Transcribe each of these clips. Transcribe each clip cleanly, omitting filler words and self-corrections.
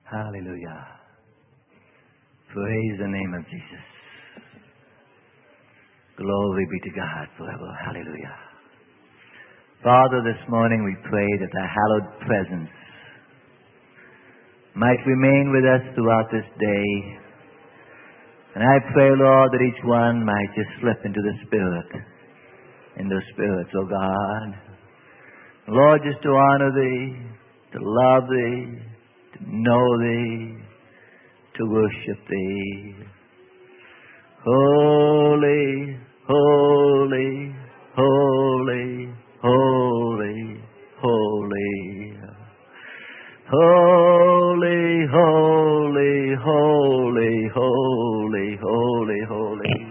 Hallelujah. Praise the name of Jesus. Glory be to God forever. Hallelujah. Father, this morning we pray that thy hallowed presence might remain with us throughout this day. And I pray, Lord, that each one might just slip into the spirits, oh God. Lord, just to honor thee, to love thee, to know thee, to worship thee. Holy, holy, holy, holy, holy. Holy, holy, holy, holy, holy, holy.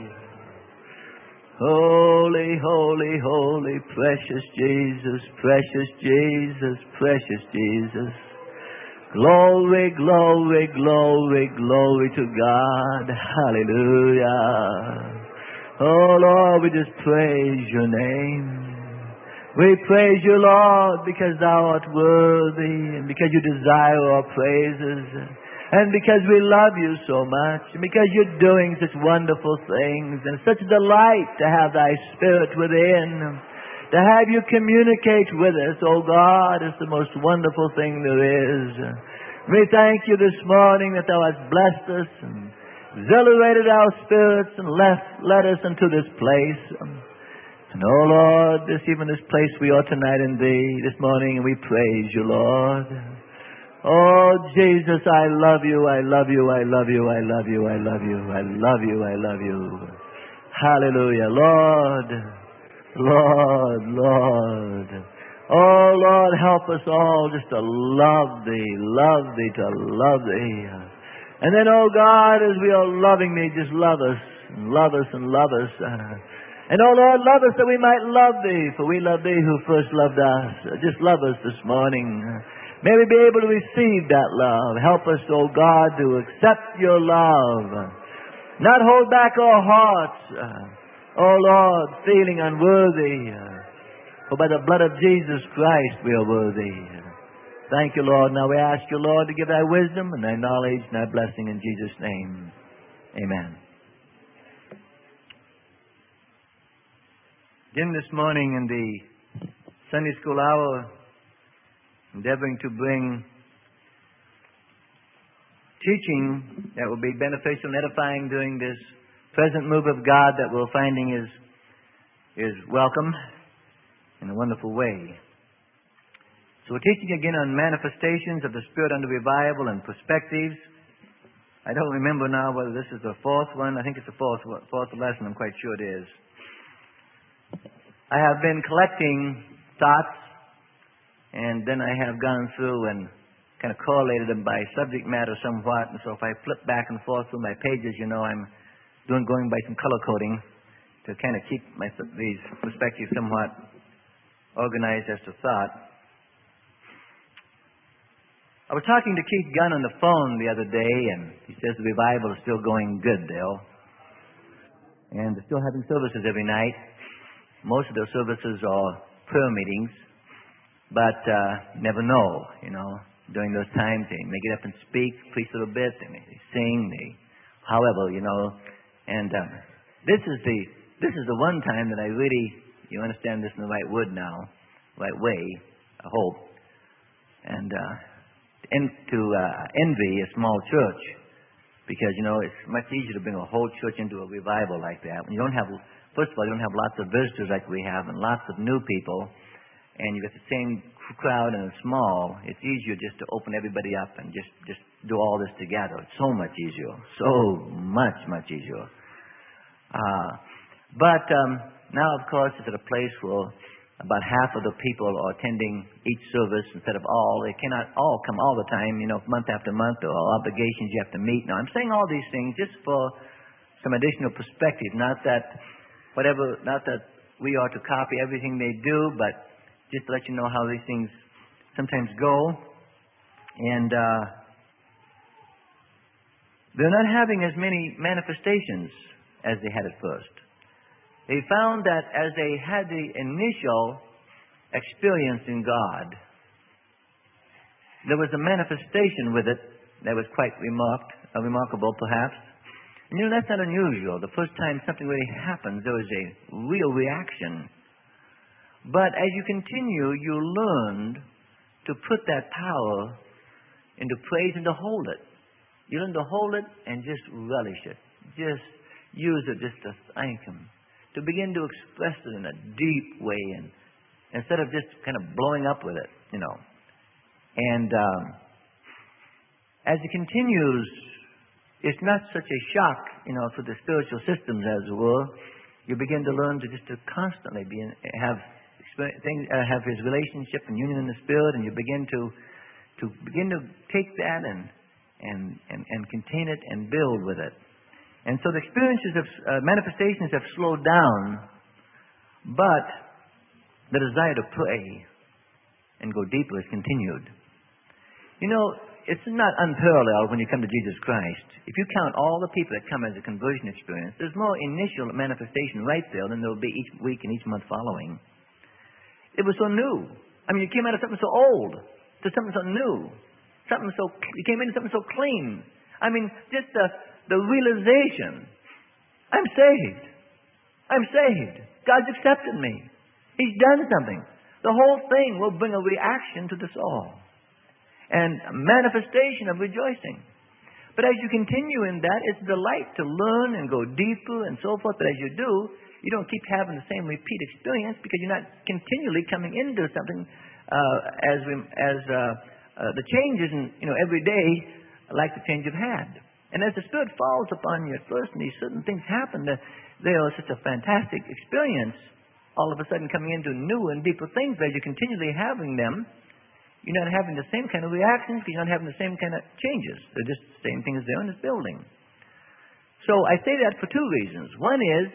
Holy, holy, holy, precious Jesus, precious Jesus, precious Jesus. Glory, glory, glory, glory to God. Hallelujah. Oh Lord, we just praise your name. We praise you, Lord, because thou art worthy, and because you desire our praises, and because we love you so much, and because you're doing such wonderful things, and such delight to have thy Spirit within, to have you communicate with us, oh God, is the most wonderful thing there is. We thank you this morning that thou hast blessed us, and exhilarated our spirits, and led us into this place. And oh Lord, even this place we are tonight in thee this morning, and we praise you, Lord. Oh Jesus, I love you, I love you, I love you, I love you, I love you, I love you, I love you. Hallelujah. Lord, Lord, Lord. Oh Lord, help us all just to love thee, to love thee. And then, oh God, as we are loving thee, just love us, and love us, and love us. And oh Lord, love us that we might love thee, for we love thee who first loved us. Just love us this morning. May we be able to receive that love. Help us, oh God, to accept your love. Not hold back our hearts, oh Lord, feeling unworthy. For by the blood of Jesus Christ we are worthy. Thank you, Lord. Now we ask you, Lord, to give thy wisdom and thy knowledge and thy blessing in Jesus' name. Amen. Again this morning in the Sunday school hour, endeavoring to bring teaching that will be beneficial and edifying during this present move of God that we're finding is welcome in a wonderful way. So we're teaching again on manifestations of the Spirit under revival and perspectives. I don't remember now whether this is the fourth one. I think it's the fourth lesson. I'm quite sure it is. I have been collecting thoughts, and then I have gone through and kind of correlated them by subject matter somewhat. And so if I flip back and forth through my pages, I'm going by some color coding to kind of keep these perspectives somewhat organized as to thought. I was talking to Keith Gunn on the phone the other day, and he says the revival is still going good, Dale. And they're still having services every night. Most of their services are prayer meetings, but never know, during those times they may get up and speak, preach a little bit, they may sing, however, and this is the one time that I really, you understand this in the right word now, right way, I hope, and to envy a small church, because, it's much easier to bring a whole church into a revival like that. When you don't have, first of all, you don't have lots of visitors like we have and lots of new people, and you got the same crowd and it's small, it's easier just to open everybody up and just do all this together. It's so much easier. So much, much easier. But now, of course, it's at a place where about half of the people are attending each service instead of all. They cannot all come all the time, month after month. There are obligations you have to meet. Now, I'm saying all these things just for some additional perspective. Not that we are to copy everything they do, but just to let you know how these things sometimes go. And they're not having as many manifestations as they had at first. They found that as they had the initial experience in God, there was a manifestation with it that was quite remarkable, perhaps. And that's not unusual. The first time something really happens, there was a real reaction. But as you continue, you learn to put that power into praise and to hold it. You learn to hold it and just relish it. Just use it just to thank Him. To begin to express it in a deep way, and instead of just kind of blowing up with it, And as it continues, it's not such a shock, for the spiritual systems, as it were. You begin to learn to just to constantly have His relationship and union in the Spirit, and you begin to take that and contain it and build with it. And so the experiences of manifestations have slowed down, but the desire to pray and go deeper is continued. It's not unparalleled when you come to Jesus Christ. If you count all the people that come as a conversion experience, there's more initial manifestation right there than there will be each week and each month following. It was so new. You came out of something so old to something so new. You came into something so clean. Just the realization, I'm saved. I'm saved. God's accepted me. He's done something. The whole thing will bring a reaction to the soul and a manifestation of rejoicing. But as you continue in that, it's a delight to learn and go deeper and so forth. But as you do, you don't keep having the same repeat experience because you're not continually coming into something the changes in every day like the change you've had. And as the Spirit falls upon you at first and these certain things happen, they are such a fantastic experience, all of a sudden coming into new and deeper things. But as you're continually having them, you're not having the same kind of reactions because you're not having the same kind of changes. They're just the same things there in this building. So I say that for two reasons. One is,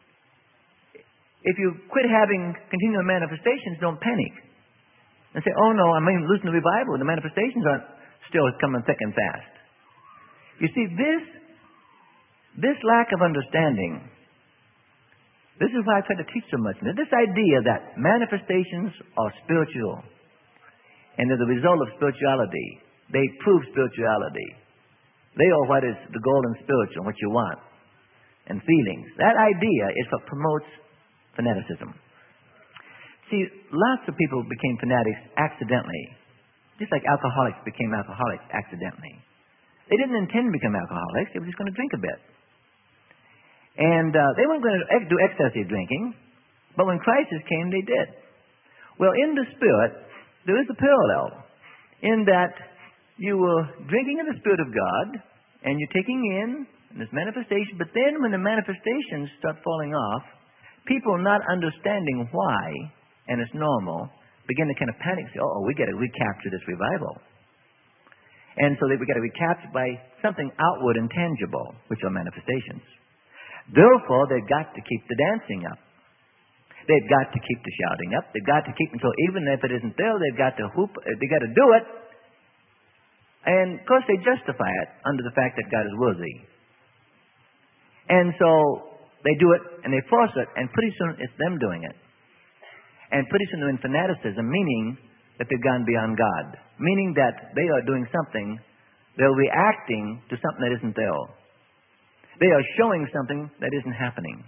if you quit having continual manifestations, don't panic. And say, oh no, I'm losing the revival. The manifestations aren't still coming thick and fast. You see, this lack of understanding, this is why I try to teach so much. Now, this idea that manifestations are spiritual, and they're the result of spirituality. They prove spirituality. They are what is the golden spiritual, what you want, and feelings. That idea is what promotes fanaticism. See, lots of people became fanatics accidentally, just like alcoholics became alcoholics accidentally. They didn't intend to become alcoholics. They were just going to drink a bit. And they weren't going to do excessive drinking, but when crisis came, they did. Well, in the Spirit, there is a parallel in that you were drinking in the Spirit of God and you're taking in this manifestation, but then when the manifestations start falling off, people not understanding why, and it's normal, begin to kind of panic and say, we got to recapture this revival. And so we got to recapture by something outward and tangible, which are manifestations. Therefore, they've got to keep the dancing up. They've got to keep the shouting up. They've got to keep until even if it isn't there, they've got to hoop. They've got to do it. And of course, they justify it under the fact that God is worthy. And so they do it and they force it, and pretty soon it's them doing it. And pretty soon they're in fanaticism, meaning that they've gone beyond God, meaning that they are doing something. They're reacting to something that isn't there. They are showing something that isn't happening.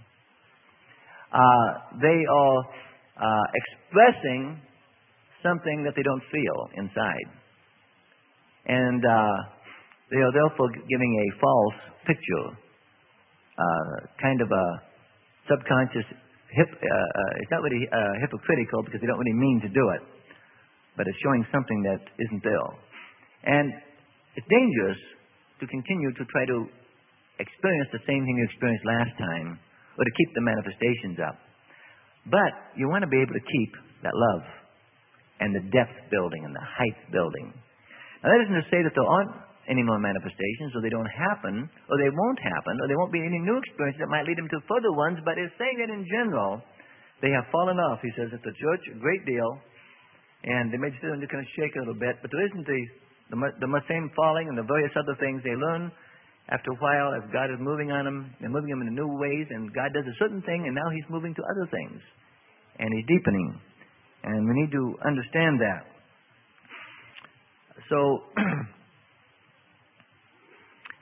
They are expressing something that they don't feel inside. And they are therefore giving a false picture, kind of a subconscious, it's not really hypocritical because they don't really mean to do it, but it's showing something that isn't there. And it's dangerous to continue to try to experience the same thing you experienced last time, or to keep the manifestations up. But you want to be able to keep that love and the depth building and the height building. Now, that isn't to say that there aren't any more manifestations, or they don't happen, or they won't happen, or there won't be any new experiences that might lead them to further ones, but it's saying that in general, they have fallen off, he says, at the church a great deal, and they may just kind of shake a little bit, but there isn't the same falling and the various other things they learn. After a while, as God is moving on them, and moving them in new ways, and God does a certain thing, and now He's moving to other things. And He's deepening. And we need to understand that. So,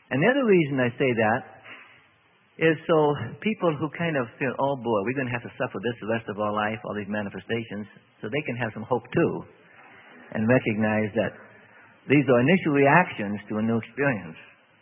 And the other reason I say that is so people who kind of feel, oh boy, we're going to have to suffer this the rest of our life, all these manifestations, so they can have some hope too, and recognize that these are initial reactions to a new experience.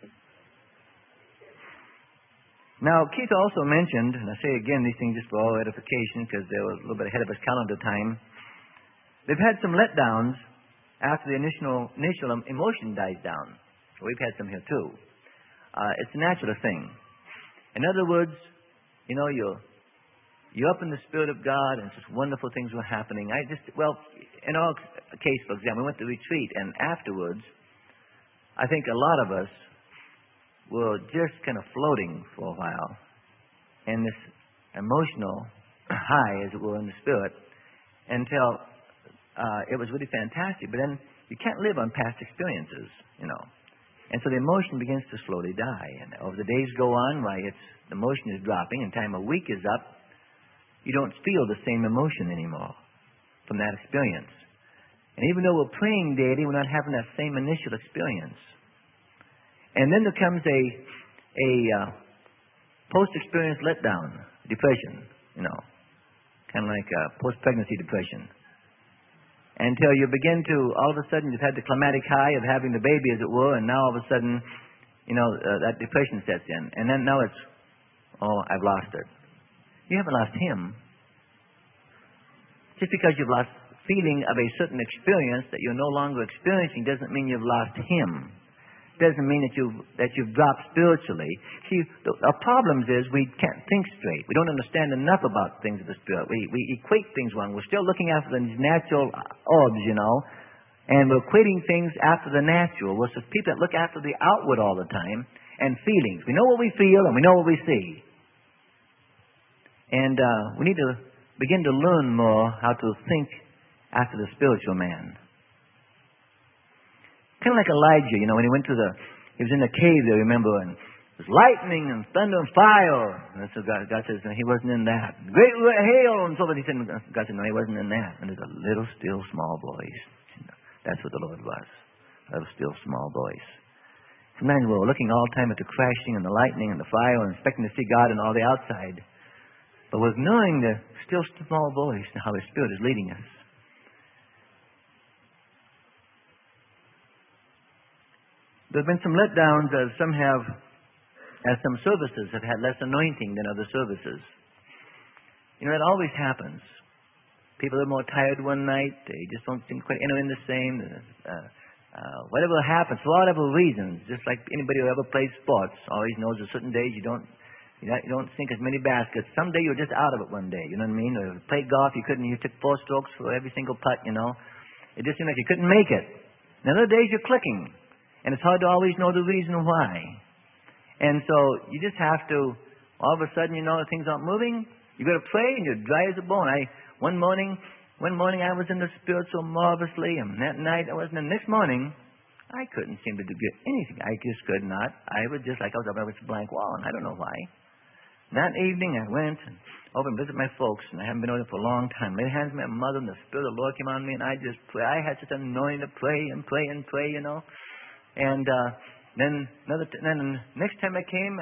Now, Keith also mentioned, and I say again these things just for our edification because they were a little bit ahead of us calendar time, they've had some letdowns after the initial emotion dies down. We've had some here too. It's a natural thing. In other words, you know, you're up in the Spirit of God, and just wonderful things were happening. In our case, for example, we went to retreat, and afterwards, I think a lot of us were just kind of floating for a while in this emotional high, as it were, in the Spirit, until it was really fantastic. But then you can't live on past experiences, you know. And so the emotion begins to slowly die. And as the days go on, the emotion is dropping, and time a week is up, you don't feel the same emotion anymore from that experience. And even though we're praying daily, we're not having that same initial experience. And then there comes a post-experience letdown, depression, you know, kind of like post-pregnancy depression. Until you begin to, all of a sudden, you've had the climatic high of having the baby, as it were, and now all of a sudden, you know, that depression sets in. And then now it's, oh, I've lost her. You haven't lost him. Just because you've lost feeling of a certain experience that you're no longer experiencing doesn't mean you've lost him. Doesn't mean that you've dropped spiritually. See, our problems is we can't think straight. We don't understand enough about things of the Spirit. We equate things wrong. We're still looking after the natural orbs, you know, and we're equating things after the natural. We're people that look after the outward all the time and feelings. We know what we feel and we know what we see. And we need to begin to learn more how to think after the spiritual man. Kind of like Elijah, you know, when he was in the cave there, remember, and it was lightning and thunder and fire. And so God says, no, he wasn't in that. Great hail and so forth. God said, no, he wasn't in that. And there's a little, still, small voice. That's what the Lord was. A little, still, small voice. Sometimes we're looking all the time at the crashing and the lightning and the fire and expecting to see God and all the outside. But we're ignoring the still, small voice and how His Spirit is leading us. There have been some letdowns as some services have had less anointing than other services. You know, that always happens. People are more tired one night. They just don't seem quite entering the same. Whatever happens, for whatever reasons, just like anybody who ever plays sports always knows that certain days you don't sink as many baskets. Someday you're just out of it one day. You know what I mean? Or played golf, you took 4 strokes for every single putt, you know. It just seemed like you couldn't make it. And other days you're clicking. And it's hard to always know the reason why. And so you just have to, all of a sudden, you know, things aren't moving. You got to pray, and you're dry as a bone. One morning I was in the Spirit so marvelously, and that night I wasn't. And next morning, I couldn't seem to get anything. I just could not. I was just like I was up against a blank wall, and I don't know why. That evening, I went over and visited my folks, and I haven't been over there for a long time. Laid hands on my mother, and the Spirit of the Lord came on me, and I just prayed. I had such an anointing to pray and pray and pray, you know. And then next time I came,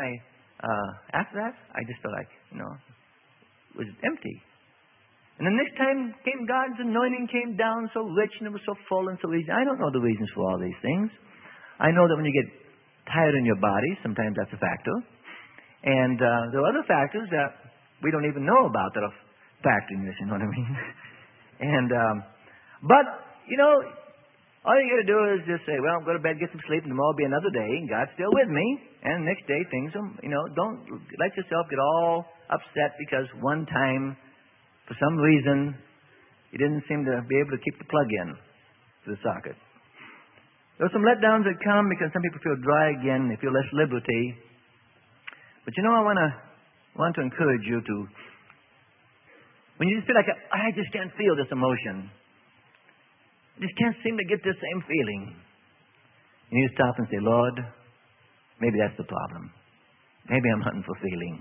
after that, I just felt like, you know, it was empty. And the next time came, God's anointing came down so rich, and it was so full and so easy. I don't know the reasons for all these things. I know that when you get tired in your body, sometimes that's a factor. And there are other factors that we don't even know about that are factoring this, you know what I mean? And, but, you know, all you got to do is just say, well, go to bed, get some sleep, and tomorrow will be another day, and God's still with me. And the next day, things will, you know, don't let yourself get all upset because one time, for some reason, you didn't seem to be able to keep the plug in to the socket. There are some letdowns that come because some people feel dry again, they feel less liberty. But you know, I want to encourage you to, when you just feel like, I just can't feel this emotion, just can't seem to get the same feeling. You need to stop and say, Lord, maybe that's the problem. Maybe I'm hunting for feeling.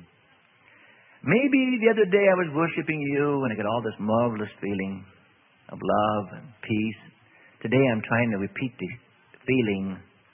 Maybe the other day I was worshiping you and I got all this marvelous feeling of love and peace. Today I'm trying to repeat the feeling so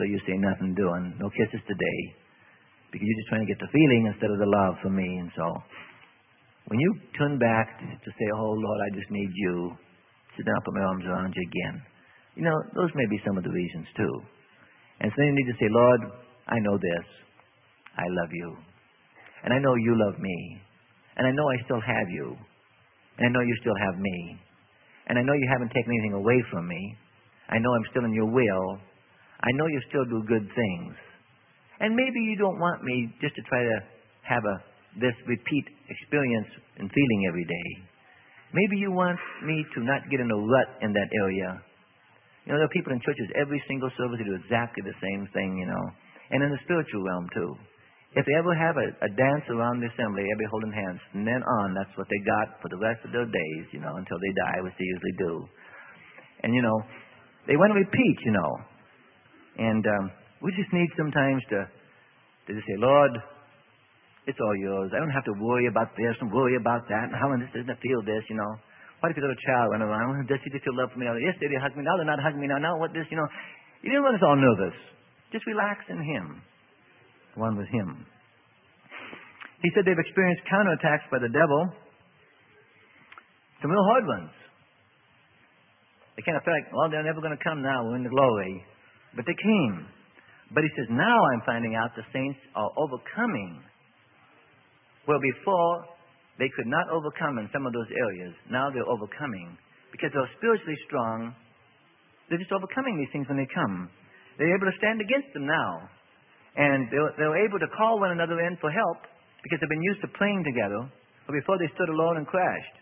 so you say nothing doing. No kisses today. Because you're just trying to get the feeling instead of the love for me. And so, when you turn back to say, oh, Lord, I just need you, sit down, put my arms around you again. You know, those may be some of the reasons, too. And so you need to say, Lord, I know this. I love you. And I know you love me. And I know I still have you. And I know you still have me. And I know you haven't taken anything away from me. I know I'm still in your will. I know you still do good things. And maybe you don't want me just to try to have this repeat experience and feeling every day. Maybe you want me to not get in a rut in that area. You know, there are people in churches, every single service, they do exactly the same thing, you know. And in the spiritual realm, too. If they ever have a dance around the assembly, everybody holding hands, from then on, that's what they got for the rest of their days, you know, until they die, which they usually do. And, you know, they want to repeat, you know. And we just need sometimes to just say, Lord, it's all yours. I don't have to worry about this and worry about that. And how this doesn't feel this, you know. What if your little child went around? Does she feel love for me? Yesterday they hugged me. Now they're not hugging me. Now what this, you know. You didn't want us all nervous. Just relax in Him. One with Him. He said they've experienced counterattacks by the devil. Some real hard ones. They kind of felt like, well, they're never going to come now. We're in the glory. But they came. But he says, now I'm finding out the saints are overcoming. Well, before, they could not overcome in some of those areas. Now they're overcoming. Because they're spiritually strong, they're just overcoming these things when they come. They're able to stand against them now. And they're able to call one another in for help because they've been used to praying together. But before, they stood alone and crashed.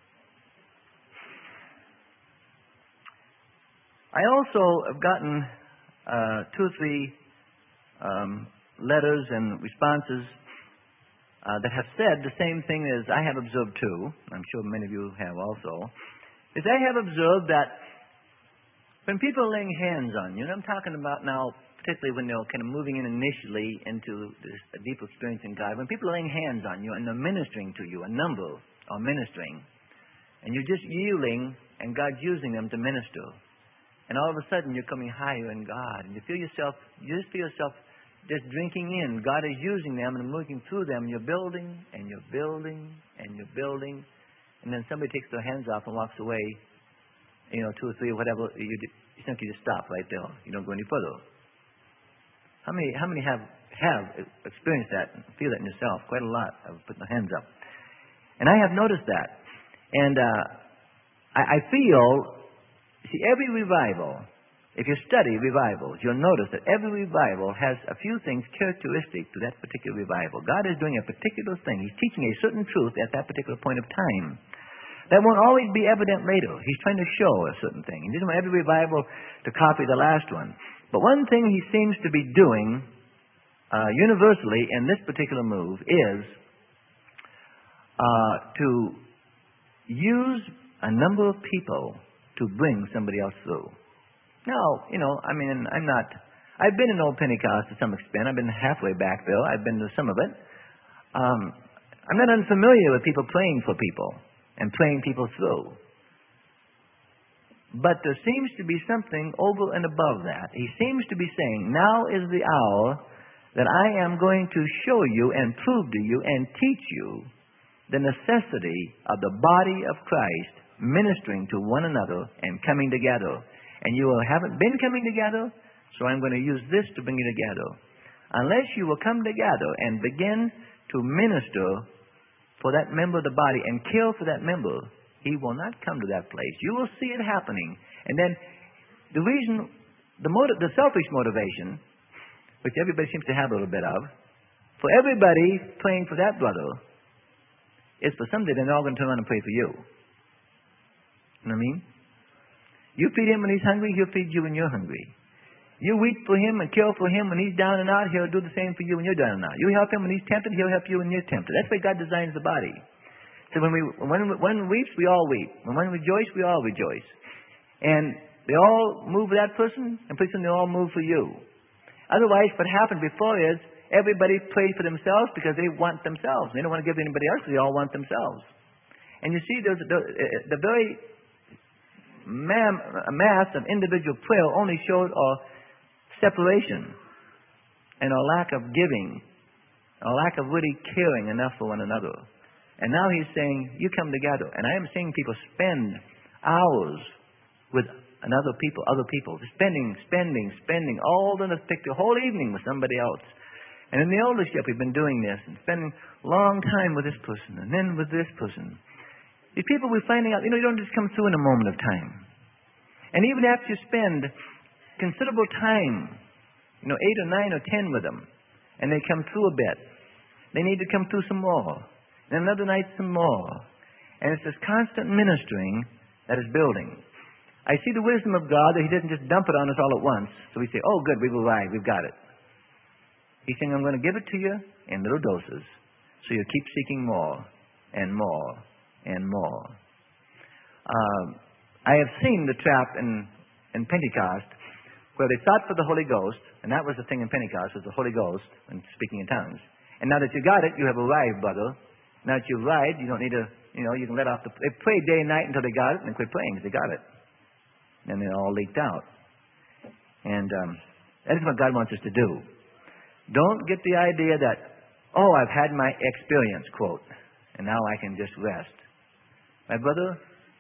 I also have gotten 2 or 3 letters and responses that have said the same thing as I have observed too. I'm sure many of you have also. Is I have observed that when people are laying hands on you, and I'm talking about now, particularly when they're kind of moving in initially into this deep experience in God, when people are laying hands on you and they're ministering to you, a number are ministering, and you're just yielding, and God's using them to minister. And all of a sudden, you're coming higher in God. And you just feel yourself just drinking in. God is using them and moving through them. And you're building, and you're building, and you're building. And then somebody takes their hands off and walks away. You know, 2 or 3 or whatever. You think you just stop right there. You don't go any further. How many have experienced that and feel that in yourself? Quite a lot of putting their hands up. And I have noticed that. And I feel... See, every revival, if you study revivals, you'll notice that every revival has a few things characteristic to that particular revival. God is doing a particular thing. He's teaching a certain truth at that particular point of time. That won't always be evident later. He's trying to show a certain thing. He doesn't want every revival to copy the last one. But one thing He seems to be doing universally in this particular move is to use a number of people to bring somebody else through. Now, you know, I mean, I've been in Old Pentecost to some extent. I've been halfway back there. I've been to some of it. I'm not unfamiliar with people praying for people and praying people through. But there seems to be something over and above that. He seems to be saying, now is the hour that I am going to show you and prove to you and teach you the necessity of the body of Christ ministering to one another and coming together. And you haven't been coming together, so I'm going to use this to bring you together. Unless you will come together and begin to minister for that member of the body and care for that member, he will not come to that place. You will see it happening. And then the reason, the selfish motivation, which everybody seems to have a little bit of, for everybody praying for that brother, is for someday they're all going to turn around and pray for you. You know what I mean? You feed him when he's hungry, he'll feed you when you're hungry. You weep for him and care for him when he's down and out, he'll do the same for you when you're down and out. You help him when he's tempted, he'll help you when you're tempted. That's the way God designs the body. So when one weeps, we all weep. When one rejoices, we all rejoice. And they all move for that person, and pretty soon they all move for you. Otherwise, what happened before is everybody prays for themselves because they want themselves. They don't want to give to anybody else because they all want themselves. And you see, there's the very mass of individual prayer only showed or separation and a lack of giving, a lack of really caring enough for one another. And now he's saying, you come together. And I am seeing people spend hours with other people, spending all the whole evening with somebody else. And in the eldership, we've been doing this and spending a long time with this person and then with this person. These people we're finding out, you don't just come through in a moment of time. And even after you spend considerable time, 8 or 9 or 10 with them, and they come through a bit, they need to come through some more. And another night some more. And it's this constant ministering that is building. I see the wisdom of God that He doesn't just dump it on us all at once. So we say, oh good, we've arrived, we've got it. He's saying, I'm going to give it to you in little doses. So you keep seeking more and more and more. I have seen the trap in Pentecost where they sought for the Holy Ghost, and that was the thing in Pentecost, was the Holy Ghost and speaking in tongues. And now that you got it, you have arrived, brother. Now that you've arrived, you don't need to, you can let off they prayed day and night until they got it, and they quit praying because they got it. And it all leaked out. And that is what God wants us to do. Don't get the idea that, oh, I've had my experience, quote, and now I can just rest. My brother,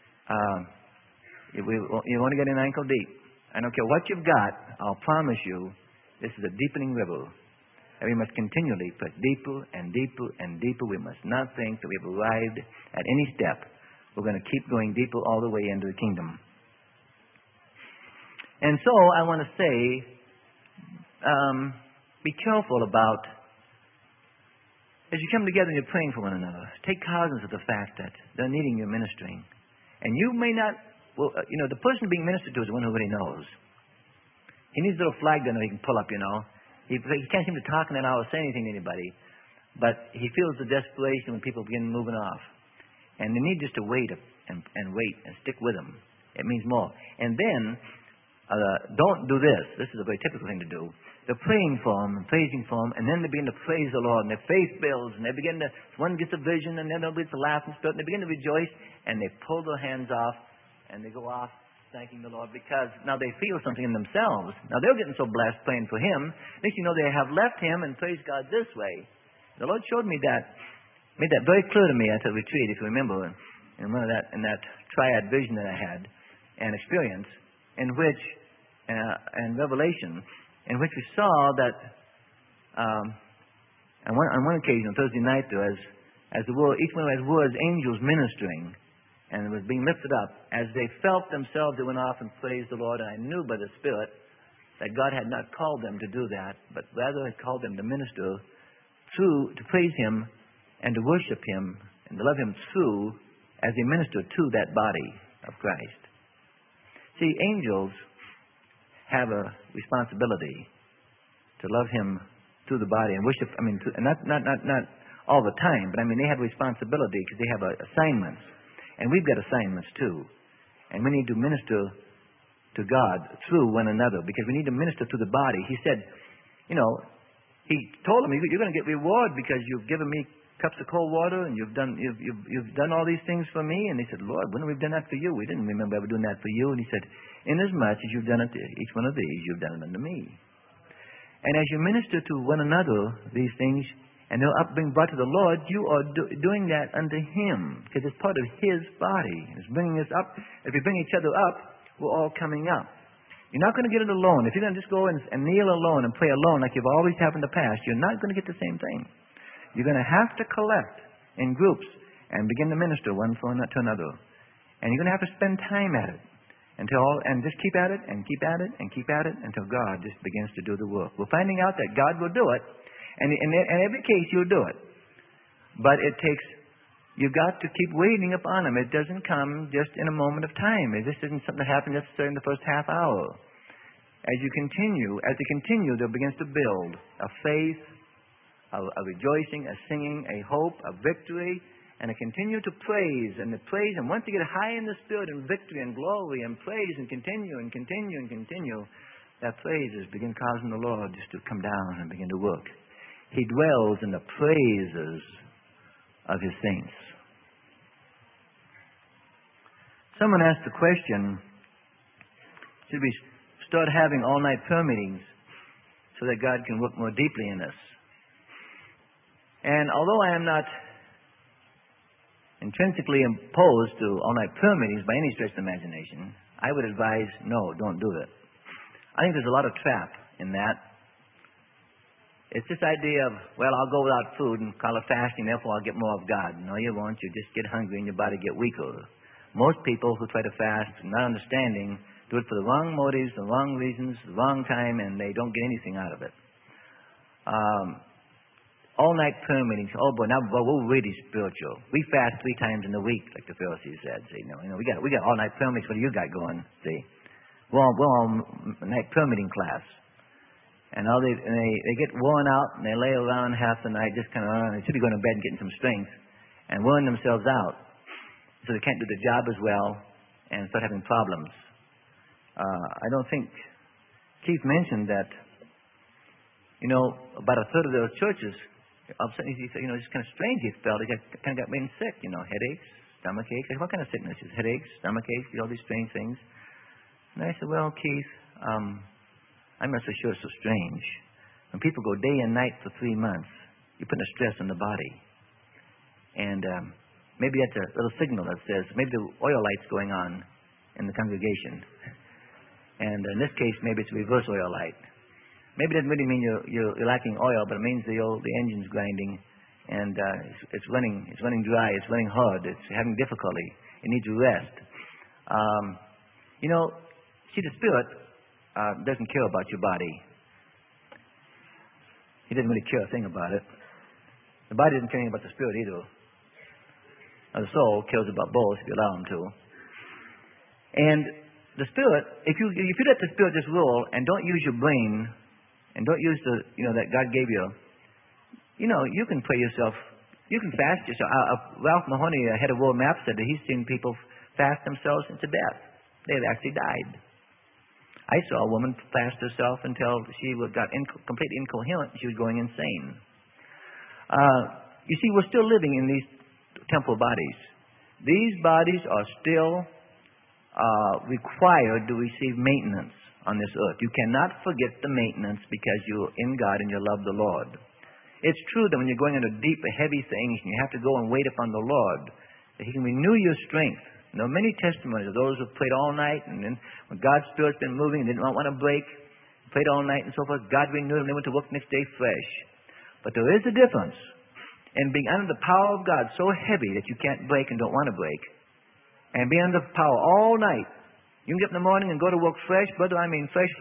you want to get an ankle deep. I don't care what you've got, I'll promise you, this is a deepening river. And we must continually press deeper and deeper and deeper. We must not think that we have arrived at any step. We're going to keep going deeper all the way into the kingdom. And so I want to say, be careful about, as you come together and you're praying for one another, take cognizance of the fact that they're needing your ministering. And you may not, the person being ministered to is the one who really knows. He needs a little flag gun that he can pull up, He can't seem to talk in that hour or say anything to anybody. But he feels the desperation when people begin moving off. And they need just to wait and wait and stick with them. It means more. And then, don't do this. This is a very typical thing to do. They're praying for them and praising for them, and then they begin to praise the Lord, and their faith builds, and they begin to, one gets a vision, and then they'll get to laugh and spirit, and they begin to rejoice, and they pull their hands off, and they go off thanking the Lord because now they feel something in themselves. Now they're getting so blessed praying for Him. Next they have left Him and praised God this way. The Lord showed me that, made that very clear to me at the retreat, if you remember, in that triad vision that I had, and experience, in which, and revelation, in which we saw that on one occasion, on Thursday night, as the world, each one was angels ministering, and it was being lifted up. As they felt themselves, they went off and praised the Lord. And I knew by the Spirit that God had not called them to do that, but rather had called them to minister to praise Him and to worship Him and to love Him through as they minister to that body of Christ. See, angels have a responsibility to love Him through the body and worship. And not all the time, but they have a responsibility because they have assignments. And we've got assignments too. And we need to minister to God through one another because we need to minister to the body. He said, He told them, you're going to get reward because you've given me cups of cold water and you've done all these things for me. And they said, Lord, when have we done that for you? We didn't remember ever doing that for you. And He said, inasmuch as you've done it to each one of these, you've done it unto me. And as you minister to one another these things, and they're being brought to the Lord, you are doing that unto Him, because it's part of His body. It's bringing us up. If we bring each other up, we're all coming up. You're not going to get it alone. If you're going to just go and kneel alone and pray alone like you've always had in the past, you're not going to get the same thing. You're going to have to collect in groups and begin to minister one to another. And you're going to have to spend time at it. And just keep at it and keep at it and keep at it until God just begins to do the work. We're finding out that God will do it. And in every case, He'll do it. But you've got to keep waiting upon Him. It doesn't come just in a moment of time. This isn't something that happens necessarily in the first half hour. As they continue, there begins to build a faith, a rejoicing, a singing, a hope, a victory, and a continue to praise. And the praise, and once you get high in the Spirit and victory and glory and praise and continue, that praises begin causing the Lord just to come down and begin to work. He dwells in the praises of His saints. Someone asked the question, should we start having all-night prayer meetings? so that God can work more deeply in us. And although I am not intrinsically opposed to all-night prayer meetings by any stretch of the imagination, I would advise, no, don't do it. I think there's a lot of trap in that. It's this idea of, well, I'll go without food and call it fasting, therefore I'll get more of God. No, you won't. You just get hungry and your body get weaker. Most people who try to fast, not understanding, do it for the wrong motives, the wrong reasons, the wrong time, and they don't get anything out of it. All-night prayer meetings. Oh boy, now we're really spiritual. We fast 3 times in the week, like the Pharisees said. See, we got all-night prayer meetings. What do you got going? See, we're on night prayer meeting class, and they get worn out and they lay around half the night, just kind of. They should be going to bed and getting some strength, and wearing themselves out, so they can't do the job as well, and start having problems. I don't think Keith mentioned that. About a third of those churches. All of a sudden, he said, it's kind of strange. He felt he kind of got made sick. Headaches, stomach aches. I said, what kind of sickness? Headaches, stomach aches, all these strange things. And I said, well, Keith, I'm not so sure it's so strange. When people go day and night for 3 months, you're putting a stress on the body. And maybe that's a little signal that says maybe the oil light's going on in the congregation. And in this case, maybe it's reverse oil light. Maybe it doesn't really mean you're lacking oil, but it means the engine's grinding, and it's running dry, it's running hard, it's having difficulty. It needs to rest. See, the Spirit doesn't care about your body. He doesn't really care a thing about it. The body doesn't care anything about the Spirit either. Now, the soul cares about both if you allow him to. And the Spirit, if you let the Spirit just rule and don't use your brain. And don't use that God gave you. You can pray yourself. You can fast yourself. Ralph Mahoney, head of World Map, said that he's seen people fast themselves into death. They've actually died. I saw a woman fast herself until she got completely incoherent. She was going insane. You see, we're still living in these temporal bodies. These bodies are still required to receive maintenance on this earth. You cannot forget the maintenance because you're in God and you love the Lord. It's true that when you're going into deep, heavy things and you have to go and wait upon the Lord, that He can renew your strength. There are many testimonies of those who prayed all night, and then when God's Spirit's been moving and didn't want to break, prayed all night and so forth, God renewed them, they went to work the next day fresh. But there is a difference in being under the power of God so heavy that you can't break and don't want to break, and being under the power all night. You can get up in the morning and go to work fresh, brother, I mean fresh.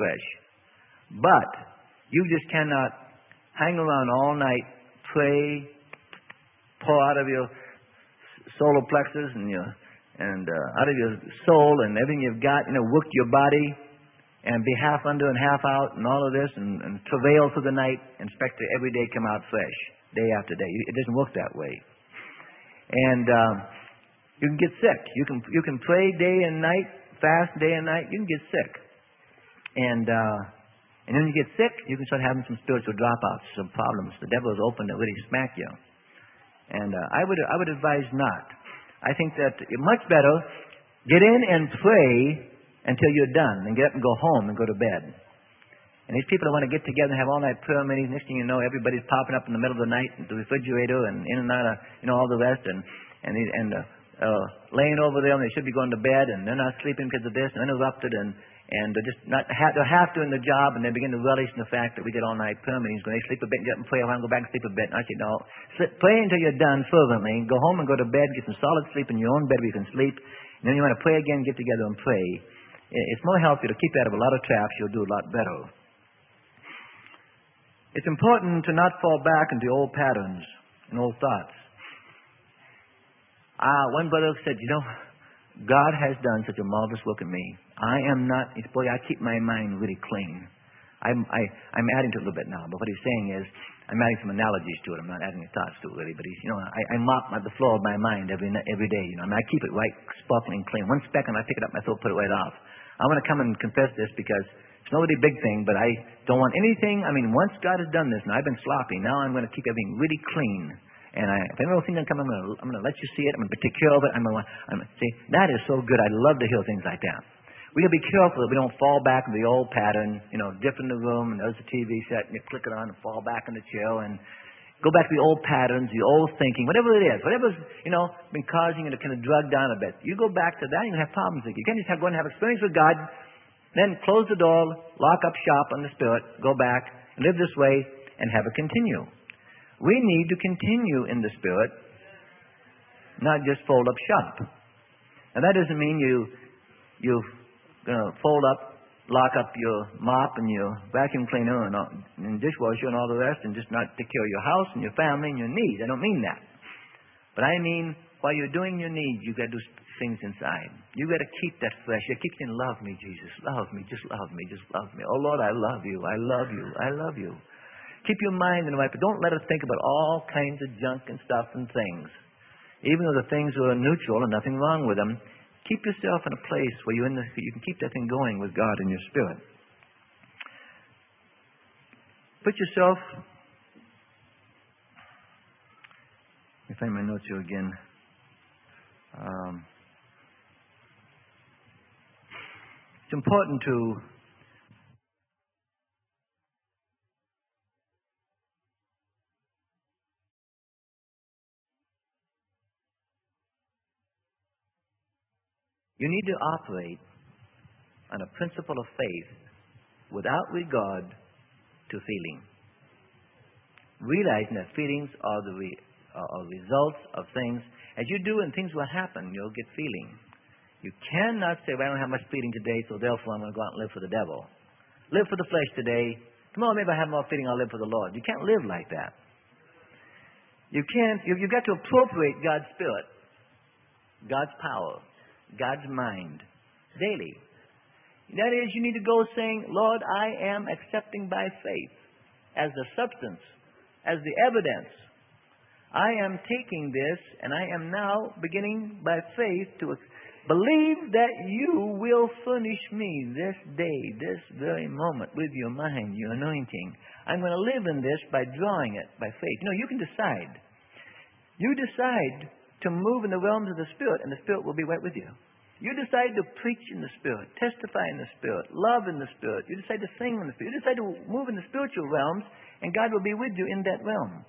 But you just cannot hang around all night, pray, pour out of your solar plexus and out of your soul and everything you've got, work your body and be half under and half out and all of this and travail through the night and expect to every day come out fresh, day after day. It doesn't work that way. And you can get sick. You can pray day and night, fast day and night, you can get sick. And when you get sick, you can start having some spiritual dropouts, some problems. The devil is open to really smack you. And I would advise not. I think that it's much better get in and pray until you're done, and get up and go home and go to bed. And these people that want to get together and have all-night prayer meetings, next thing you know, everybody's popping up in the middle of the night at the refrigerator and in and out of, all the rest, and laying over there, and they should be going to bed, and they're not sleeping because of this, and interrupted, and they're just not they're half doing the job, and they begin to relish in the fact that we get all-night prayer meetings. When they sleep a bit and get up and pray, I want to go back and sleep a bit. And I say, no, pray until you're done fervently, go home and go to bed, get some solid sleep in your own bed where you can sleep, and then you want to pray again, get together and pray. It's more healthy to keep out of a lot of traps. You'll do a lot better. It's important to not fall back into old patterns and old thoughts. One brother said, God has done such a marvelous work in me. I am not, boy, I keep my mind really clean. I'm adding to it a little bit now, but what he's saying is, I'm adding some analogies to it. I'm not adding any thoughts to it really, but he's, I mop the floor of my mind every day. I keep it right, sparkling clean. One speck and I pick it up, I put it right off. I want to come and confess this because it's not really a big thing, but I don't want anything. Once God has done this, and I've been sloppy, now I'm going to keep everything really clean. And if any little thing doesn't come, I'm going to let you see it. I'm going to take care of it. See, that is so good. I love to hear things like that. We got to be careful that we don't fall back in the old pattern, dip in the room and there's the TV set and you click it on and fall back in the chair and go back to the old patterns, the old thinking, whatever it is, whatever's, been causing you to kind of drug down a bit. You go back to that, you're going to have problems with it. You can't just go and have experience with God, then close the door, lock up shop on the Spirit, go back and live this way and have it continue. We need to continue in the Spirit, not just fold up shop. And that doesn't mean you fold up, lock up your mop and your vacuum cleaner and dishwasher and all the rest and just not take care of your house and your family and your needs. I don't mean that. But I mean, while you're doing your needs, you've got to do things inside. You've got to keep that fresh. You keep saying, love me, Jesus. Love me. Just love me. Just love me. Oh, Lord, I love you. I love you. I love you. Keep your mind in the right, but don't let it think about all kinds of junk and stuff and things. Even though the things are neutral and nothing wrong with them, keep yourself in a place where you can keep that thing going with God in your spirit. Put yourself... Let me find my notes here again. It's important to... You need to operate on a principle of faith without regard to feeling. Realizing that feelings are the results of things. As you do and things will happen, you'll get feeling. You cannot say, well, I don't have much feeling today, so therefore I'm going to go out and live for the devil. Live for the flesh today. Tomorrow maybe I have more feeling, I'll live for the Lord. You can't live like that. You can't. You've got to appropriate God's Spirit, God's power, God's mind, daily. That is, you need to go saying, Lord, I am accepting by faith as the substance, as the evidence. I am taking this, and I am now beginning by faith to believe that you will furnish me this day, this very moment, with your mind, your anointing. I'm going to live in this by drawing it by faith. You can decide. You decide to move in the realms of the Spirit, and the Spirit will be right with you. You decide to preach in the Spirit, testify in the Spirit, love in the Spirit. You decide to sing in the Spirit. You decide to move in the spiritual realms, and God will be with you in that realm.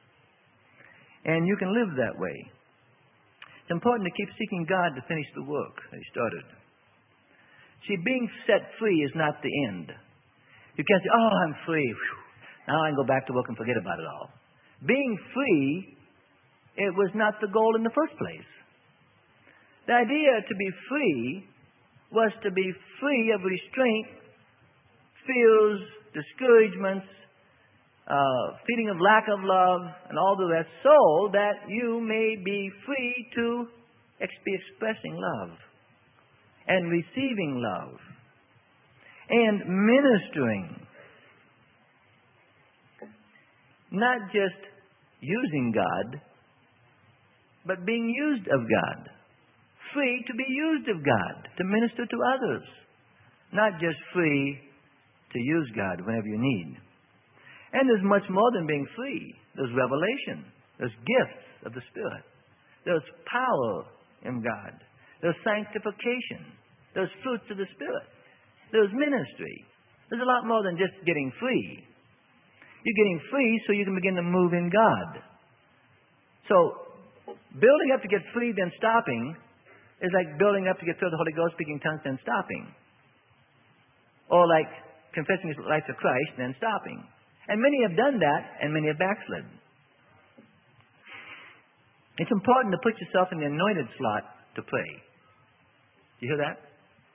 And you can live that way. It's important to keep seeking God to finish the work that He started. See, being set free is not the end. You can't say, oh, I'm free. Whew. Now I can go back to work and forget about it all. Being free, it was not the goal in the first place. The idea to be free was to be free of restraint, fears, discouragements, feeling of lack of love, and all the rest, so that you may be free to be expressing love and receiving love and ministering. Not just using God, but being used of God. Free to be used of God, to minister to others. Not just free to use God whenever you need. And there's much more than being free. There's revelation. There's gifts of the Spirit. There's power in God. There's sanctification. There's fruits of the Spirit. There's ministry. There's a lot more than just getting free. You're getting free so you can begin to move in God. So, building up to get free, then stopping, is like building up to get filled with the Holy Ghost, speaking tongues, then stopping. Or like confessing his life to Christ, then stopping. And many have done that, and many have backslid. It's important to put yourself in the anointed slot to pray. Do you hear that?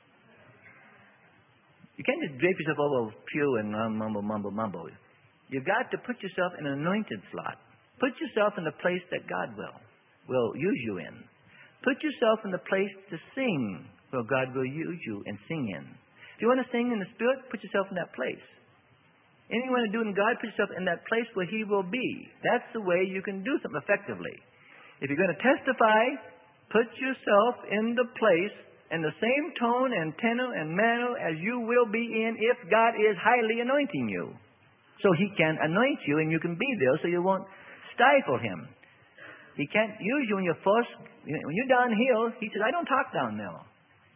You can't just drape yourself over a pew and mumble, mumble, mumble. You've got to put yourself in an anointed slot. Put yourself in the place that God will use you in. Put yourself in the place to sing where God will use you and sing in. If you want to sing in the Spirit, put yourself in that place. Anything you want to do in God, put yourself in that place where He will be. That's the way you can do something effectively. If you're going to testify, put yourself in the place in the same tone and tenor and manner as you will be in if God is highly anointing you. So He can anoint you and you can be there so you won't stifle Him. He can't use you when you're forced. When you're downhill, He says, I don't talk down there.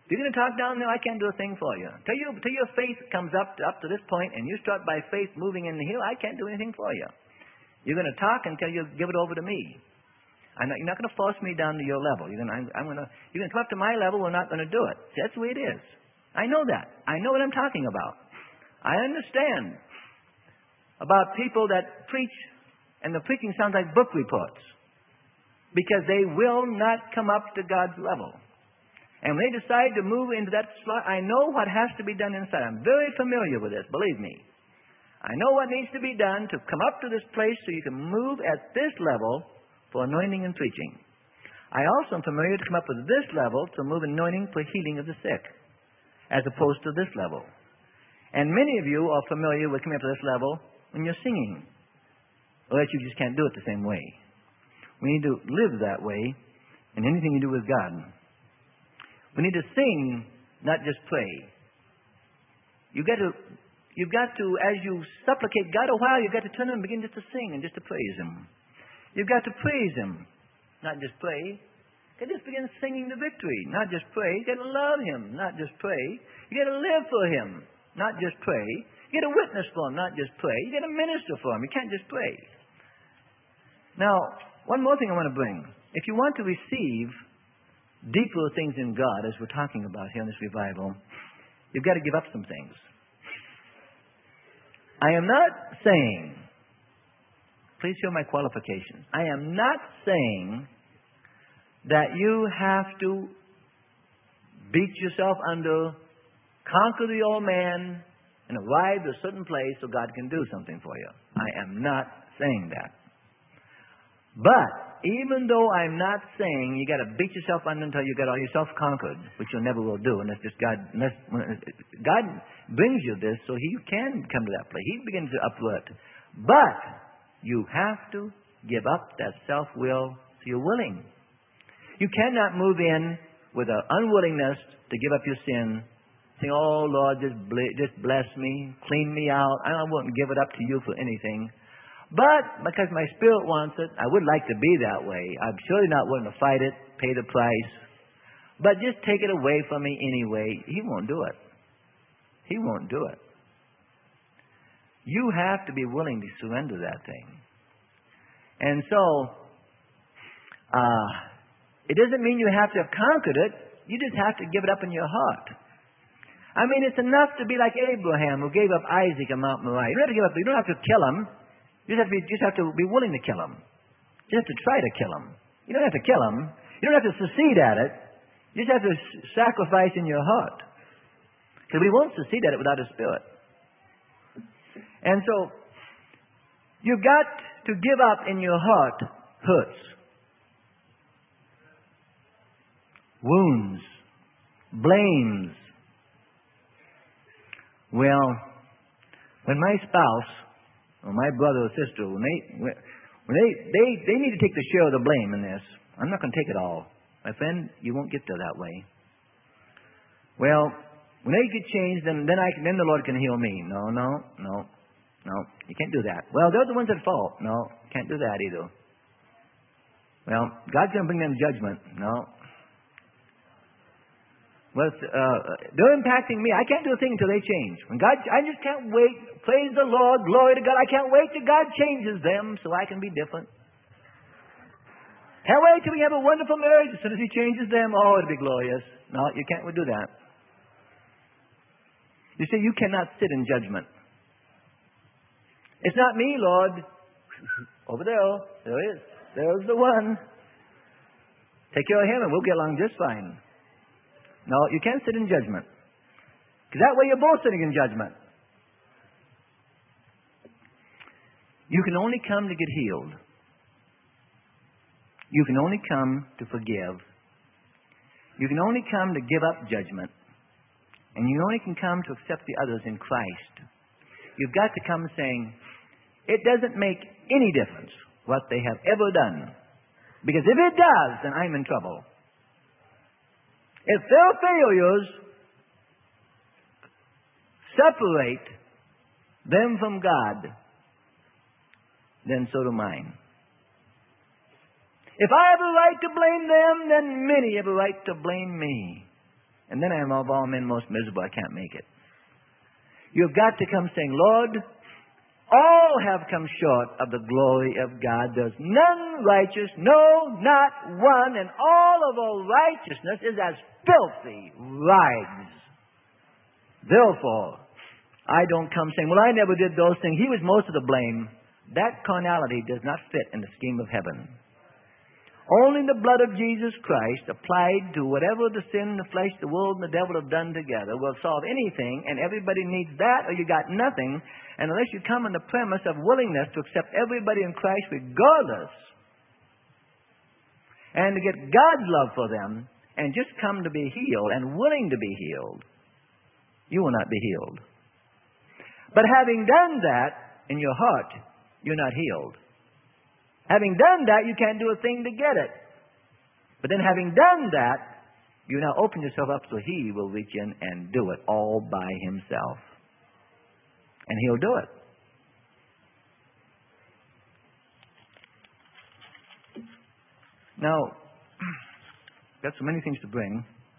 If you're going to talk down there, I can't do a thing for you. Till your faith comes up to this point and you start by faith moving in the hill, I can't do anything for you. You're going to talk until you give it over to me. You're not going to force me down to your level. You're going to come up to my level, we're not going to do it. See, that's the way it is. I know that. I know what I'm talking about. I understand about people that preach, and the preaching sounds like book reports, because they will not come up to God's level. And when they decide to move into that slot, I know what has to be done inside. I'm very familiar with this, believe me. I know what needs to be done to come up to this place so you can move at this level for anointing and preaching. I also am familiar to come up with this level to move anointing for healing of the sick, as opposed to this level. And many of you are familiar with coming up to this level when you're singing, or that you just can't do it the same way. We need to live that way in anything you do with God. We need to sing, not just pray. You've got to, as you supplicate God a while, you've got to turn and begin just to sing and just to praise Him. You've got to praise Him, not just pray. You've got to just begin singing the victory, not just pray. You've got to love Him, not just pray. You've got to live for Him, not just pray. You've got to witness for Him, not just pray. You've got to minister for Him. You can't just pray. Now, one more thing I want to bring. If you want to receive deeper things in God, as we're talking about here in this revival, you've got to give up some things. I am not saying, please hear my qualifications. I am not saying that you have to beat yourself under, conquer the old man, and arrive at a certain place so God can do something for you. I am not saying that. But even though I'm not saying you got to beat yourself under until you got all yourself conquered, which you never will do, unless God brings you this so He can come to that place. He begins to uproot. But you have to give up that self-will so you're willing. You cannot move in with an unwillingness to give up your sin, saying, "Oh Lord, just bless me, clean me out. I won't give it up to you for anything." But because my spirit wants it, I would like to be that way. I'm surely not willing to fight it, pay the price. But just take it away from me anyway. He won't do it. He won't do it. You have to be willing to surrender that thing. And so, it doesn't mean you have to have conquered it. You just have to give it up in your heart. I mean, it's enough to be like Abraham, who gave up Isaac on Mount Moriah. You don't have to kill him. You just have to be willing to kill him. You have to try to kill him. You don't have to kill him. You don't have to succeed at it. You just have to sacrifice in your heart. Because we won't succeed at it without His Spirit. And so, you've got to give up in your heart hurts, wounds, blames. Well, when my spouse or my brother or sister, when they need to take the share of the blame in this, I'm not going to take it all. My friend, you won't get there that way. Well, when they get changed, then the Lord can heal me. No. You can't do that. Well, they're the ones at fault. No, can't do that either. Well, God's going to bring them judgment. No. Well, they're impacting me. I can't do a thing until they change. I just can't wait. Praise the Lord. Glory to God. I can't wait till God changes them so I can be different. Can't wait till we have a wonderful marriage. As soon as He changes them, oh, it'll be glorious. No, you can't do that. You see, you cannot sit in judgment. It's not me, Lord. Over there. There he is. There's the one. Take care of him and we'll get along just fine. No, you can't sit in judgment. Because that way you're both sitting in judgment. You can only come to get healed. You can only come to forgive. You can only come to give up judgment. And you only can come to accept the others in Christ. You've got to come saying, it doesn't make any difference what they have ever done. Because if it does, then I'm in trouble. If their failures separate them from God, then so do mine. If I have a right to blame them, then many have a right to blame me. And then I am of all men most miserable. I can't make it. You've got to come saying, Lord, all have come short of the glory of God. There's none righteous, no, not one, and all of our righteousness is as filthy rags. Therefore, I don't come saying, well, I never did those things. He was most of the blame. That carnality does not fit in the scheme of heaven. Only the blood of Jesus Christ applied to whatever the sin, the flesh, the world, and the devil have done together will solve anything, and everybody needs that or you got nothing. And unless you come on the premise of willingness to accept everybody in Christ regardless, and to get God's love for them, and just come to be healed and willing to be healed, you will not be healed. But having done that in your heart, you're not healed. Having done that, you can't do a thing to get it. But then having done that, you now open yourself up so He will reach in and do it all by Himself. And He'll do it. Now, got so many things to bring.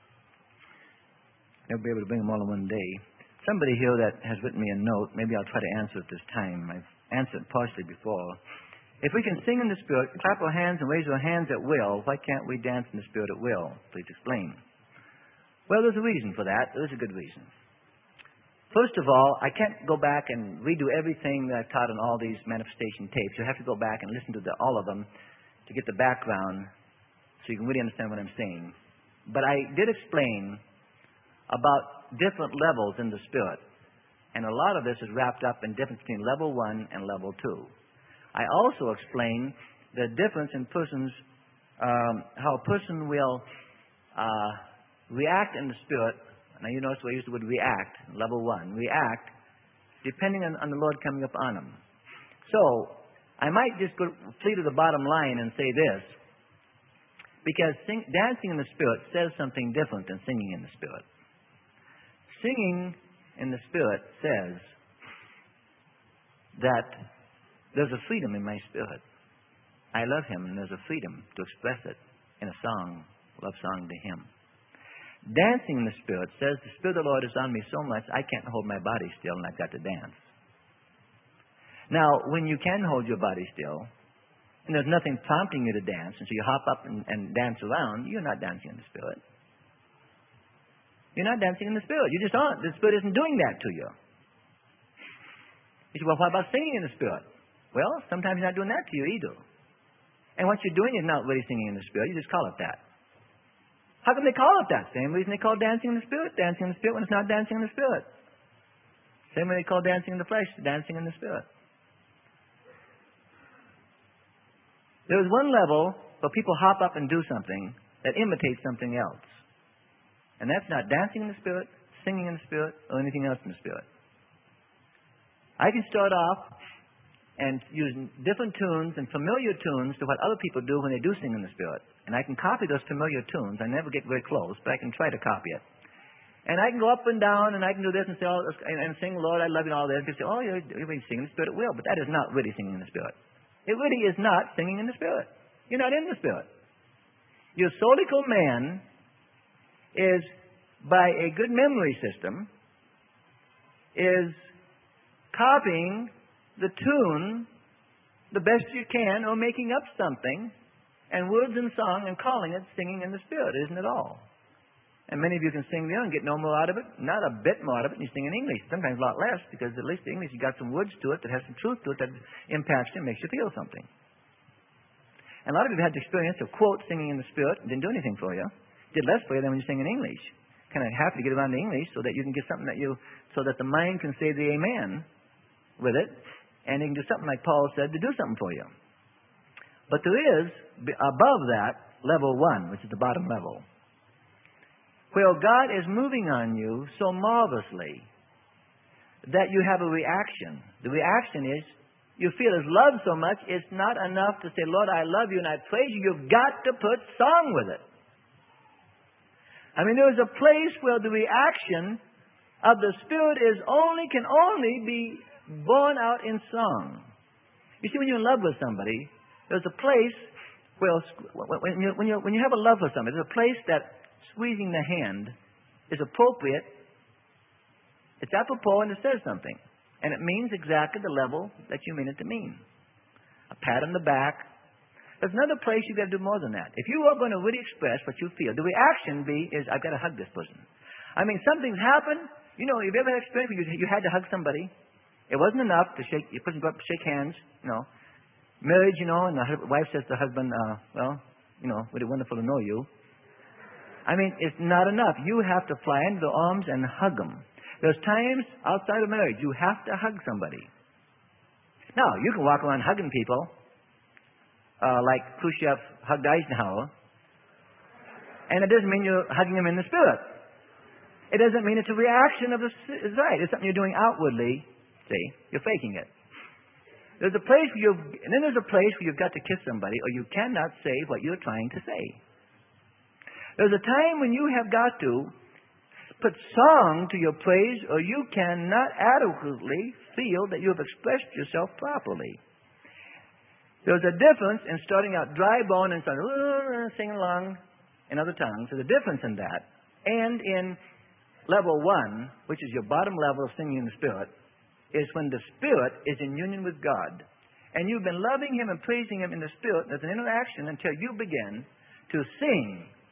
Never be able to bring them all in one day. Somebody here that has written me a note, maybe I'll try to answer it this time. I've answered partially before. If we can sing in the Spirit, clap our hands and raise our hands at will, why can't we dance in the Spirit at will? Please explain. Well, there's a reason for that. There's a good reason. First of all, I can't go back and redo everything that I've taught on all these manifestation tapes. You have to go back and listen to all of them to get the background so you can really understand what I'm saying. But I did explain about different levels in the Spirit. And a lot of this is wrapped up in difference between level 1 and level 2. I also explained the difference in persons, how a person will react in the Spirit. Now you notice I used the word react, level 1. React, depending on the Lord coming upon them. So, I might just flee to the bottom line and say this. Because dancing in the Spirit says something different than singing in the Spirit. Singing in the Spirit says that there's a freedom in my spirit. I love Him, and there's a freedom to express it in a song, love song to Him. Dancing in the Spirit says the Spirit of the Lord is on me so much I can't hold my body still, and I've got to dance. Now, when you can hold your body still, and there's nothing prompting you to dance, and so you hop up and dance around, you're not dancing in the Spirit. You're not dancing in the Spirit. You just aren't. The Spirit isn't doing that to you. You say, well, what about singing in the Spirit? Well, sometimes He's not doing that to you either. And what you're doing is not really singing in the Spirit. You just call it that. How come they call it that? Same reason they call dancing in the Spirit dancing in the Spirit when it's not dancing in the Spirit. Same way they call dancing in the flesh dancing in the Spirit. There is one level where people hop up and do something that imitates something else. And that's not dancing in the Spirit, singing in the Spirit, or anything else in the Spirit. I can start off and use different tunes and familiar tunes to what other people do when they do sing in the Spirit. And I can copy those familiar tunes. I never get very close, but I can try to copy it. And I can go up and down, and I can do this and say, and sing, Lord, I love you, and all this. And say, oh, you're singing in the Spirit at will. But that is not really singing in the Spirit. It really is not singing in the Spirit. You're not in the Spirit. Your solical man is, by a good memory system, is copying the tune the best you can, or making up something, and words and song, and calling it singing in the Spirit. It isn't at all. And many of you can sing there and get no more out of it, not a bit more out of it, and you sing in English. Sometimes a lot less, because at least the English, you got some words to it that has some truth to it that impacts you and makes you feel something. And a lot of you have had the experience of, quote, singing in the Spirit, and didn't do anything for you. Did less for you than when you sing in English. Kind of have to get around the English so that you can get something so that the mind can say the amen with it, and you can do something like Paul said to do something for you. But there is, above that, level 1, which is the bottom level, where God is moving on you so marvelously that you have a reaction. The reaction is you feel His love so much, it's not enough to say, Lord, I love you and I praise you. You've got to put song with it. I mean, there is a place where the reaction of the Spirit can only be born out in song. You see, when you're in love with somebody, there's a place where when you have a love for somebody, there's a place that squeezing the hand is appropriate. It's apropos and it says something. And it means exactly the level that you mean it to mean. A pat on the back. There's another place you've got to do more than that. If you are going to really express what you feel, the reaction is, I've got to hug this person. I mean, something's happened. You know, you've ever had experience where you had to hug somebody? It wasn't enough to shake, you couldn't go up to shake hands, you know. Marriage, you know, and the wife says to the husband, well, you know, really wonderful to know you. I mean, it's not enough. You have to fly into the arms and hug them. There's times outside of marriage you have to hug somebody. Now, you can walk around hugging people, like Khrushchev hugged Eisenhower, and it doesn't mean you're hugging them in the spirit. It doesn't mean it's a reaction of the right. It's something you're doing outwardly. See, you're faking it. There's a place where and then there's a place where you've got to kiss somebody, or you cannot say what you're trying to say. There's a time when you have got to put song to your praise, or you cannot adequately feel that you have expressed yourself properly. There's a difference in starting out dry bone and starting singing along in other tongues. There's a difference in that. And in level 1, which is your bottom level of singing in the Spirit, is when the Spirit is in union with God. And you've been loving Him and praising Him in the Spirit. There's an interaction until you begin to sing